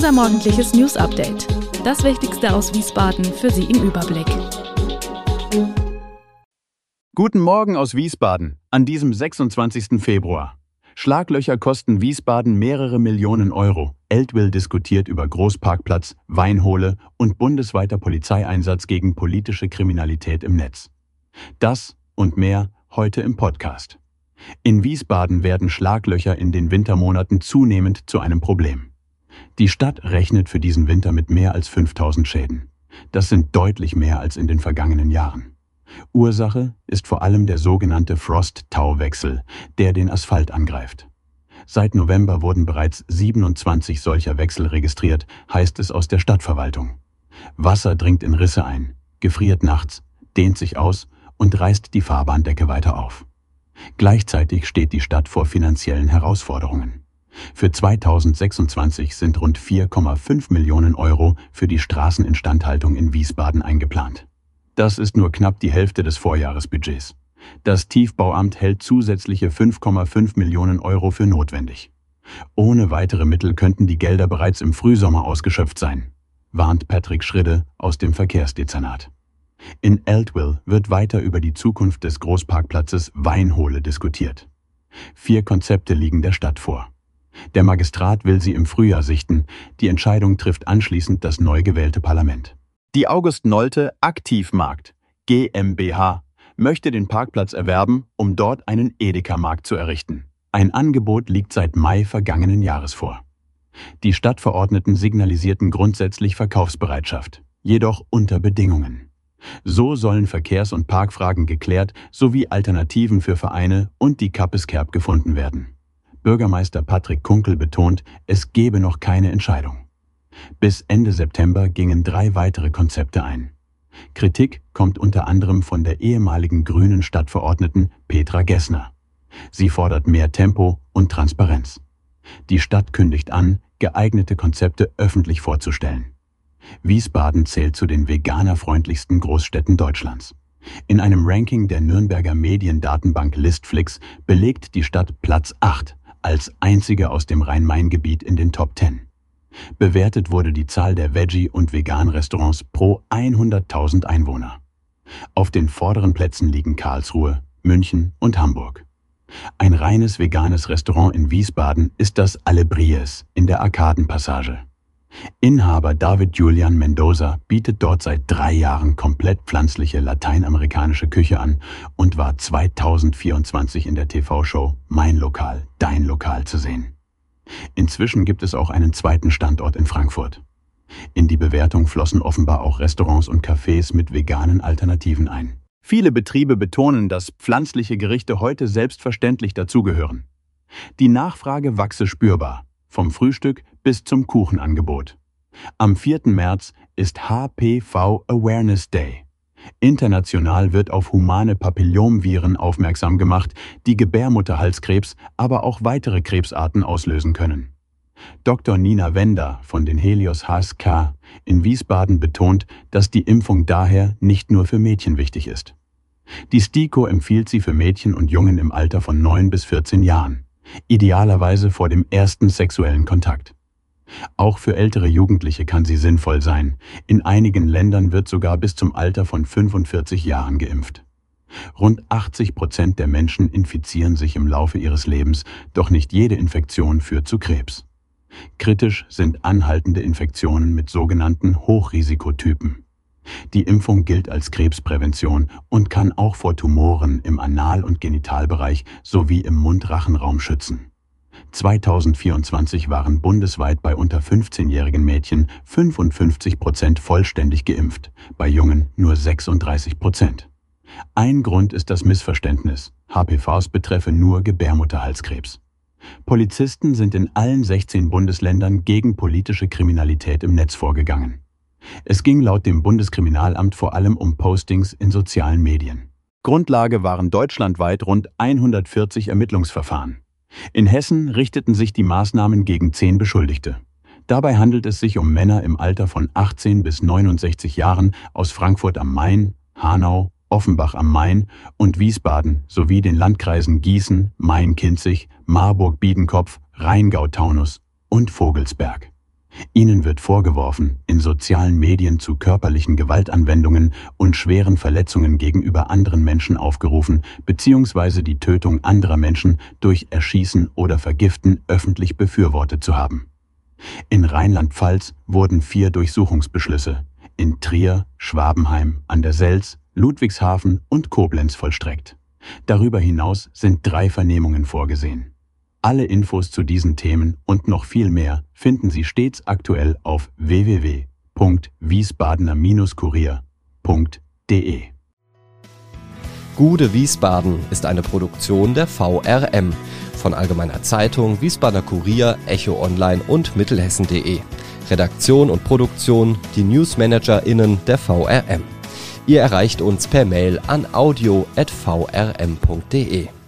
Unser morgendliches News-Update. Das Wichtigste aus Wiesbaden für Sie im Überblick. Guten Morgen aus Wiesbaden an diesem 26. Februar. Schlaglöcher kosten Wiesbaden mehrere Millionen Euro. Eltwil diskutiert über Großparkplatz, Weinhohle und bundesweiter Polizeieinsatz gegen politische Kriminalität im Netz. Das und mehr heute im Podcast. In Wiesbaden werden Schlaglöcher in den Wintermonaten zunehmend zu einem Problem. Die Stadt rechnet für diesen Winter mit mehr als 5000 Schäden. Das sind deutlich mehr als in den vergangenen Jahren. Ursache ist vor allem der sogenannte Frost-Tau-Wechsel, der den Asphalt angreift. Seit November wurden bereits 27 solcher Wechsel registriert, heißt es aus der Stadtverwaltung. Wasser dringt in Risse ein, gefriert nachts, dehnt sich aus und reißt die Fahrbahndecke weiter auf. Gleichzeitig steht die Stadt vor finanziellen Herausforderungen. Für 2026 sind rund 4,5 Millionen Euro für die Straßeninstandhaltung in Wiesbaden eingeplant. Das ist nur knapp die Hälfte des Vorjahresbudgets. Das Tiefbauamt hält zusätzliche 5,5 Millionen Euro für notwendig. Ohne weitere Mittel könnten die Gelder bereits im Frühsommer ausgeschöpft sein, warnt Patrick Schridde aus dem Verkehrsdezernat. In Eltwil wird weiter über die Zukunft des Großparkplatzes Weinhohle diskutiert. 4 Konzepte liegen der Stadt vor. Der Magistrat will sie im Frühjahr sichten. Die Entscheidung trifft anschließend das neu gewählte Parlament. Die August Nolte Aktivmarkt GmbH möchte den Parkplatz erwerben, um dort einen Edeka-Markt zu errichten. Ein Angebot liegt seit Mai vergangenen Jahres vor. Die Stadtverordneten signalisierten grundsätzlich Verkaufsbereitschaft, jedoch unter Bedingungen. So sollen Verkehrs- und Parkfragen geklärt sowie Alternativen für Vereine und die Kappes-Kerb gefunden werden. Bürgermeister Patrick Kunkel betont, es gebe noch keine Entscheidung. Bis Ende September gingen 3 weitere Konzepte ein. Kritik kommt unter anderem von der ehemaligen grünen Stadtverordneten Petra Gessner. Sie fordert mehr Tempo und Transparenz. Die Stadt kündigt an, geeignete Konzepte öffentlich vorzustellen. Wiesbaden zählt zu den veganerfreundlichsten Großstädten Deutschlands. In einem Ranking der Nürnberger Mediendatenbank Listflix belegt die Stadt Platz 8 als einzige aus dem Rhein-Main-Gebiet in den Top 10. Bewertet wurde die Zahl der Veggie- und Vegan-Restaurants pro 100.000 Einwohner. Auf den vorderen Plätzen liegen Karlsruhe, München und Hamburg. Ein reines veganes Restaurant in Wiesbaden ist das Alebries in der Arkadenpassage. Inhaber David Julian Mendoza bietet dort seit 3 Jahren komplett pflanzliche lateinamerikanische Küche an und war 2024 in der TV-Show Mein Lokal, Dein Lokal zu sehen. Inzwischen gibt es auch einen zweiten Standort in Frankfurt. In die Bewertung flossen offenbar auch Restaurants und Cafés mit veganen Alternativen ein. Viele Betriebe betonen, dass pflanzliche Gerichte heute selbstverständlich dazugehören. Die Nachfrage wachse spürbar, vom Frühstück bis zum Kuchenangebot. Am 4. März ist HPV Awareness Day. International wird auf humane Papillomviren aufmerksam gemacht, die Gebärmutterhalskrebs, aber auch weitere Krebsarten auslösen können. Dr. Nina Wender von den Helios HSK in Wiesbaden betont, dass die Impfung daher nicht nur für Mädchen wichtig ist. Die STIKO empfiehlt sie für Mädchen und Jungen im Alter von 9 bis 14 Jahren, idealerweise vor dem ersten sexuellen Kontakt. Auch für ältere Jugendliche kann sie sinnvoll sein. In einigen Ländern wird sogar bis zum Alter von 45 Jahren geimpft. Rund 80% der Menschen infizieren sich im Laufe ihres Lebens, doch nicht jede Infektion führt zu Krebs. Kritisch sind anhaltende Infektionen mit sogenannten Hochrisikotypen. Die Impfung gilt als Krebsprävention und kann auch vor Tumoren im Anal- und Genitalbereich sowie im Mund-Rachen-Raum schützen. 2024 waren bundesweit bei unter 15-jährigen Mädchen 55% vollständig geimpft, bei Jungen nur 36%. Ein Grund ist das Missverständnis, HPVs betreffe nur Gebärmutterhalskrebs. Polizisten sind in allen 16 Bundesländern gegen politische Kriminalität im Netz vorgegangen. Es ging laut dem Bundeskriminalamt vor allem um Postings in sozialen Medien. Grundlage waren deutschlandweit rund 140 Ermittlungsverfahren. In Hessen richteten sich die Maßnahmen gegen 10 Beschuldigte. Dabei handelt es sich um Männer im Alter von 18 bis 69 Jahren aus Frankfurt am Main, Hanau, Offenbach am Main und Wiesbaden sowie den Landkreisen Gießen, Main-Kinzig, Marburg-Biedenkopf, Rheingau-Taunus und Vogelsberg. Ihnen wird vorgeworfen, in sozialen Medien zu körperlichen Gewaltanwendungen und schweren Verletzungen gegenüber anderen Menschen aufgerufen bzw. die Tötung anderer Menschen durch Erschießen oder Vergiften öffentlich befürwortet zu haben. In Rheinland-Pfalz wurden 4 Durchsuchungsbeschlüsse in Trier, Schwabenheim, an der Selz, Ludwigshafen und Koblenz vollstreckt. Darüber hinaus sind 3 Vernehmungen vorgesehen. Alle Infos zu diesen Themen und noch viel mehr finden Sie stets aktuell auf www.wiesbadener-kurier.de. Gude Wiesbaden ist eine Produktion der VRM von Allgemeiner Zeitung, Wiesbadener Kurier, Echo Online und Mittelhessen.de. Redaktion und Produktion die NewsmanagerInnen der VRM. Ihr erreicht uns per Mail an audio@vrm.de.